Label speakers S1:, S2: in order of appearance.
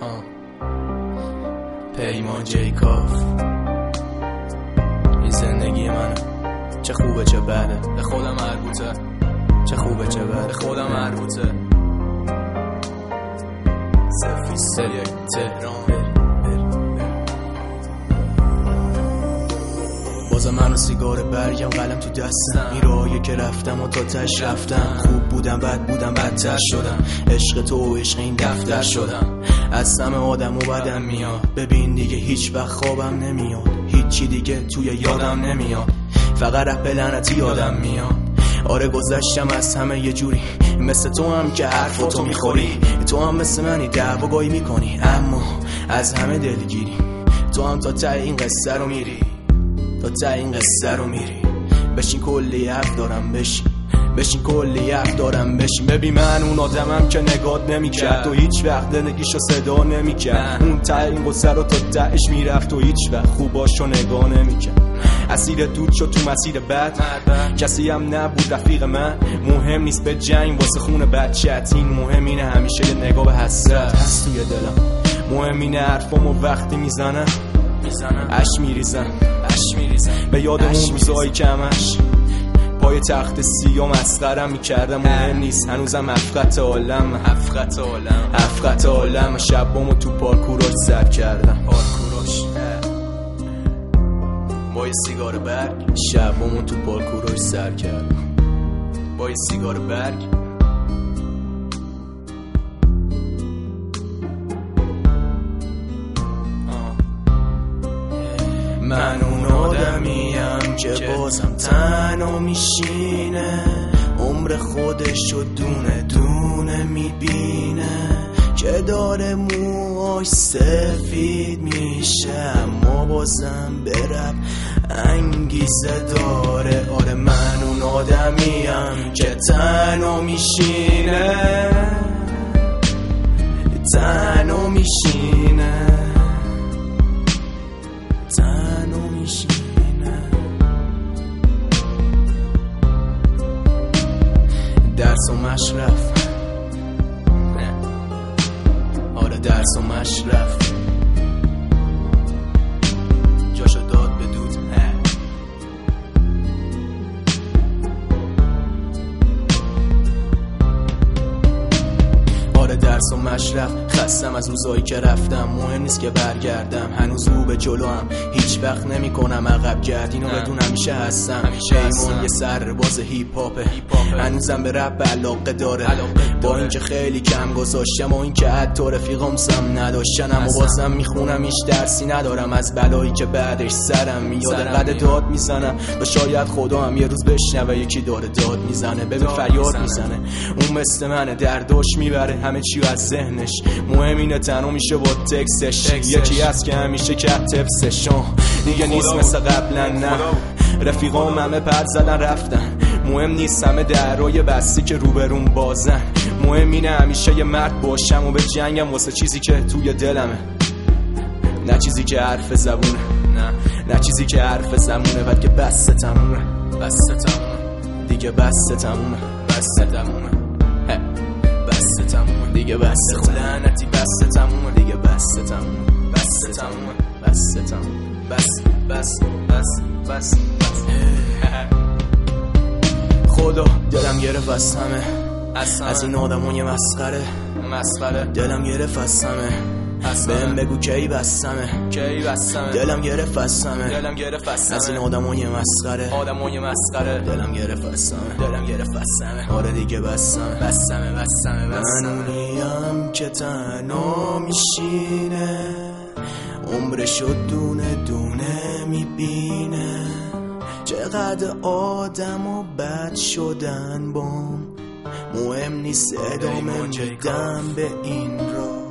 S1: پیمان جیکاف، این زندگی منه، چه خوبه چه بده، به خودم مربوطه، چه خوبه چه بده، به خودم مربوطه. سفیستر یک تهران، بازم من و سیگار برگم، قلم تو دستم، این راهی که رفتم و تا تش رفتم. خوب بودم بد بودم بدتر شدم، عشق تو و عشق این دفتر شدم. از همه آدم و بدم میاد، ببین دیگه هیچ وقت خوابم نمیاد، هیچی دیگه توی یادم نمیاد، فقط رپ لعنتی یادم میاد. آره گذشتم از همه یه جوری، مثل تو هم که حرفاتو میخوری، تو هم مثل منی دعواگاهی میکنی، اما از همه دلگیری. تو هم تا ته این قصه رو میری، تا ته این قصه رو میری. بشین کلی حرف دارم، بشین کلی حرف دارم، بشین. ببین من اون آدمم که نگات نمیکرد، تو هیچ وقت دلگیشو صدا نمیکرد، اون ته این قصه رو تا تهش میرفت، تو هیچ وقت خوباشو نگاه نمیکرد. اسیر دود شد تو مسیر بد، کسی هم نبود رفیق من. مهم نیست به جنگ واسه خون بچت، این مهم اینه همیشه یه نگاه به حسرت هست توی دلم. مهم اینه حرفامو وقتی میزنم اش میریزم به یاد اون روزایی که همش پای تخت سیاه مسخرم میکردم. مهم نیست هنوزم افقت عالم، افقت عالم. شبامو تو پارکوراش سر کردم، با یه سیگار برگ. شبامو تو پارکوراش سر کردم با یه سیگار برگ. من اون آدمیم که بازم تنها میشینه، عمر خودشو دونه دونه میبینه، که داره موهاش سفید میشه اما بازم به رپ انگیزه داره. آره من اون آدمیم که تنها میشینه، تنها میشینه، تنها میشینه. درس و مشرف، آره درس و مشرف، جاشو داد به دود. آره درس و مشرف، خستم از روزایی که رفتم، مهم نیست که برگردم، هنوز رو به جلو هم هیچ وقت نمی کنم عقب گردین و بدون همیشه هستم. پیمان یه سرباز هیپ هاپه، هنوزم به رپ علاقه داره، با اینکه خیلی کم گذاشتم و اینکه حتی رفیقام سم نداشتن، اما بازم میخونم، هیچ درسی ندارم از بلایی که بعدش سرم میاد. قد داد میزنم و شاید خدا هم یه روز بشنوه یکی داره داد میزنه، ببین فریاد میزنه، اون مثل منه درداش میبره همه چی از ذهنش. مهم اینه تنها میشه با تکسش، یکی هست که همیشه کرد تفسش، دیگه نیست مثل قبلا. نه رفیقام همه پرد زدن رفتن، مهم نیست همه درای بستی که روبرون بازن. مهم اینه همیشه یه مرد باشم و به جنگم واسه چیزی که توی دلمه، نه چیزی که حرف زبونه، نه چیزی که حرف زمونه، بلکه بس تمومه، دیگه بس تمومه، بس تمومه دیگه، بس لعنتی بس تمومه دیگه، بس تمومه، بس خدا دلم گرفت از همه، از این آدمون یه مسخره، دلم گرفت از همه، بهم بگو کی بستمه، دلم گرفت از همه، از این آدمون یه مسخره، دلم گرفت از همه، آره دیگه بستمه. من اونیم که تنها میشینه، عمرشو دونه دونه میبینه، چقدر آدم و بد شدن بام، مهم نیست ادامه میدم به این راه.